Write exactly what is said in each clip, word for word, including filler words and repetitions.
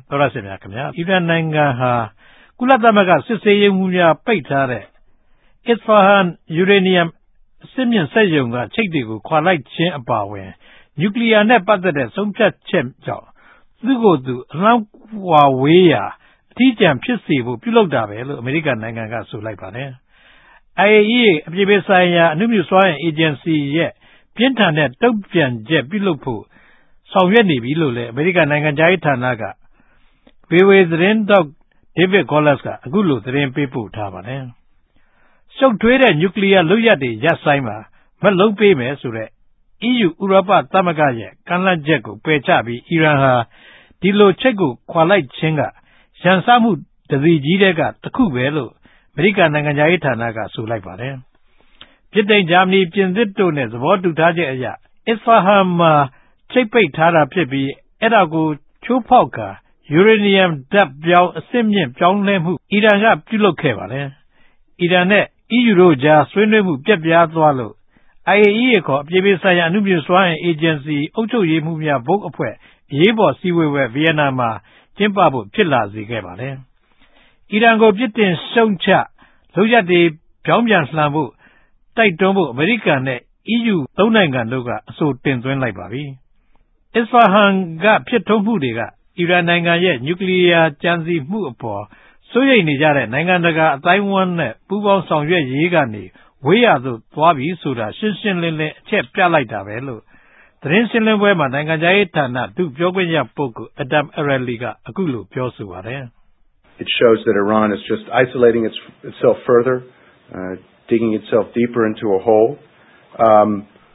သောရရှင်များခင်ဗျာအီရန်နိုင်ငံဟာကုလသမဂ္ဂစစ်ဆေးရေးမှူးများပိတ်ထားတဲ့ Isfahan Uranium အစစ်မြင့်စက်ရုံကချိတ်တွေကိုခွာလိုက်ခြင်းအပါအဝင်နျူကလ িয়ার နဲ့ပတ်သက်တဲ့ဆုံးဖြတ်ချက်ကြောင့်သူ့ကိုယ်သူအလောင်းဝါဝေးရာအထီးကျန်ဖြစ်စေဖို့ပြုလုပ်တာပဲလို့အမေရိကန်နိုင်ငံကဆိုလိုက်ပါတယ်။ I A E A အပြည်ပြည်ဆိုင်ရာအနုမြူစွမ်းအင်အေဂျင်စီရဲ့ပြင်းထန်တဲ့တုံ့ပြန်ချက်ပြုလုပ်ဖို့ဆောင်ရွက်နေပြီလို့လည်းအမေရိကန်နိုင်ငံခြားရေးဌာနက ဗွီအိုအေ သတင်းထောက် David Collins ကအခုလိုသတင်းပေးပို့ထားပါတယ်။ရှုပ်ထွေးတဲ့နျူကလ িয়ার လုပ်ရပ်တွေရပ်ဆိုင်းမှာမက်လုံးပေးမယ်ဆိုတဲ့ E U ဥရောပသမဂ္ဂရဲ့ကမ်းလှမ်းချက်ကိုပယ်ချပြီးအီရန်ဟာဒီလိုချိတ်ကိုခွာလိုက်ခြင်းကရန်စမှုတစီကြီးတဲ့ကတစ်ခုပဲလို့အမေရိကန်နိုင်ငံခြားရေးဌာနကဆိုလိုက်ပါတယ်။ဗြိတိန်ဂျာမနီပြင်သစ်တို့နဲ့သဘောတူထားချက်အရ Isfahan မှာချိတ်ပိတ်ထားတာဖြစ်ပြီးအဲ့ဒါကိုချိုးဖောက်ကာယူရေနီယမ်ဓာတ်ပြောင်းအစစ်မြင့်ပြောင်းလဲမှုအီရန်ကပြုလုပ်ခဲ့ပါတယ်။အီရန်နဲ့ E U တို့ကြားဆွေးနွေးမှုပြက်ပြားသွားလို့ I A E A ခေါ်အပြည်ပြည်ဆိုင်ရာအနုမြူစွမ်းအင်အေဂျင်စီအုပ်ချုပ်ရေးမှူးများဘုတ်အဖွဲ့အရေးပေါ်စည်းဝေးပွဲဗီယက်နာမှာကျင်းပဖို့ဖြစ်လာစေခဲ့ပါတယ်။အီရန်ကိုပြစ်တင်ရှုံချလုပ်ရပ်တွေပြောင်းပြန်လှန်ဖို့တိုက်တွန်းဖို့အမေရိကန်နဲ့ E U သုံးနိုင်ငံတို့ကအဆိုတင်သွင်းလိုက်ပါပြီ။ Isfahan ကဖြစ်ထွန်းမှုတွေကအီရန်နိုင်ငံရဲ့နျူကလ িয়ার ကြံစည်မှုအပေါ်စိုးရိမ်နေကြတဲ့နိုင်ငံတကာအတိုင်းအဝန်းနဲ့ပူးပေါင်းဆောင်ရွက်ရေးကနေဝေးရာသို့သွားပြီဆိုတာရှင်းရှင်းလင်းလင်းအချက်ပြလိုက်တာပဲလို့သတင်းရှင်းလင်းပွဲမှာနိုင်ငံခြားရေးဌာနဒုပြောခွင့်ရပုဂ္ဂိုလ် Adam Areli ကအခုလိုပြောဆိုပါတယ်။ It shows that Iran is just isolating its, itself further, uh, digging itself deeper into a hole. Um,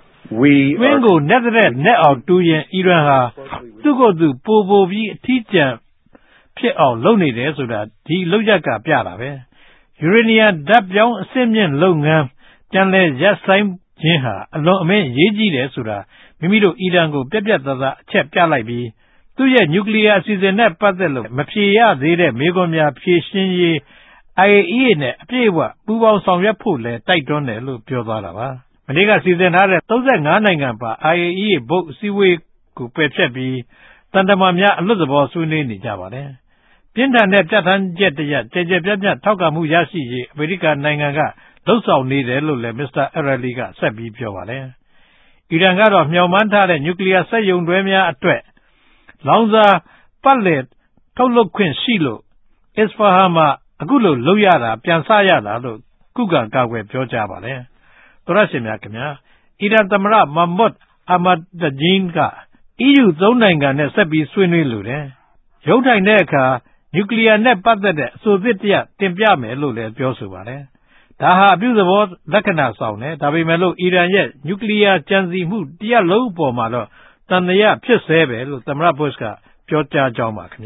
we တွင်းကိုနက်တဲ့နက်အောင်တူရင်အီရန်ဟာသူ့ကိုယ်သူပိုပိုပြီးအထီးကျန်ဖြစ်အောင်လုပ်နေတယ်ဆိုတာဒီလုပ်ရက်ကပြတာပဲယူရေနီယမ်ဓာတ်ပြောင်းအစစ်မြင့်လုပ်ငန်းပြန်လဲရပ်ဆိုင်ခြင်းဟာအလွန်အမင်းအရေးကြီးတယ်ဆိုတာမိမိတို့အီရန်ကိုပြက်ပြက်သားသားအချက်ပြလိုက်ပြီးသူ့ရဲ့နျူကလ িয়ার အစီအစဉ်နဲ့ပတ်သက်လို့မဖြေရသေးတဲ့မေးခွန်းများဖြေရှင်းရေး I A E A နဲ့အပြည့်အဝပူးပေါင်းဆောင်ရွက်ဖို့လဲတိုက်တွန်းတယ်လို့ပြောသွားတာပါမနေ့ကစီစဉ်ထားတဲ့သုံးဆယ့်ငါးနိုင်ငံပါ I A E A ဘုတ်အစည်းအဝေးကိုပယ်ဖျက်ပြီးတန်တမာများအလွတ်သဘောဆွေးနွေးနေကြပါတယ်ပြင်းထန်တဲ့ပြဋ္ဌာန်းချက်တရကျယ်ကျယ်ပြန့်ပြန့်ထောက်ခံမှုရရှိရေးအမေရိကန်နိုင်ငံကလှုပ်ဆောင်နေတယ်လို့လည်းမစ္စတာ Areli ကဆက်ပြီးပြောပါတယ်အီရန်ကတော့မျှော်မှန်းထားတဲ့နျူကလ িয়ার စက်ရုံတွဲများအတွက်လောင်စာပတ်လည်ထုတ်လုပ်ခွင့်ရှိလို့ Isfahan မှာအခုလိုလုပ်ရတာပြန်ဆရတာလို့ခုခံကာကွယ်ပြောကြားပါတယ်သောရရှင်များခင်ဗျာအီရန်သမ္မတ Mahmoud Ahmadinejad က E U သုံးနိုင်ငံနဲ့ဆက်ပြီးဆွေးနွေးလိုတယ်ရုံးထိုင်တဲ့အခါနျူကလ িয়ার နဲ့ပတ်သက်တဲ့အဆိုသစ်တရပ်တင်ပြမယ်လို့လည်းပြောဆိုပါတယ်ဒါဟာအပြုသဘောလက္ခဏာဆောင်တယ်ဒါပေမဲ့လို့အီရန်ရဲ့နျူကလ িয়ার ကြံစည်မှုတရပ်လုံးအပေါ်မှာတော့တန်တရားဖြစ်ဆဲပဲလို့သမ္မတ Bush ကပြောကြားကြောင်းပါခင်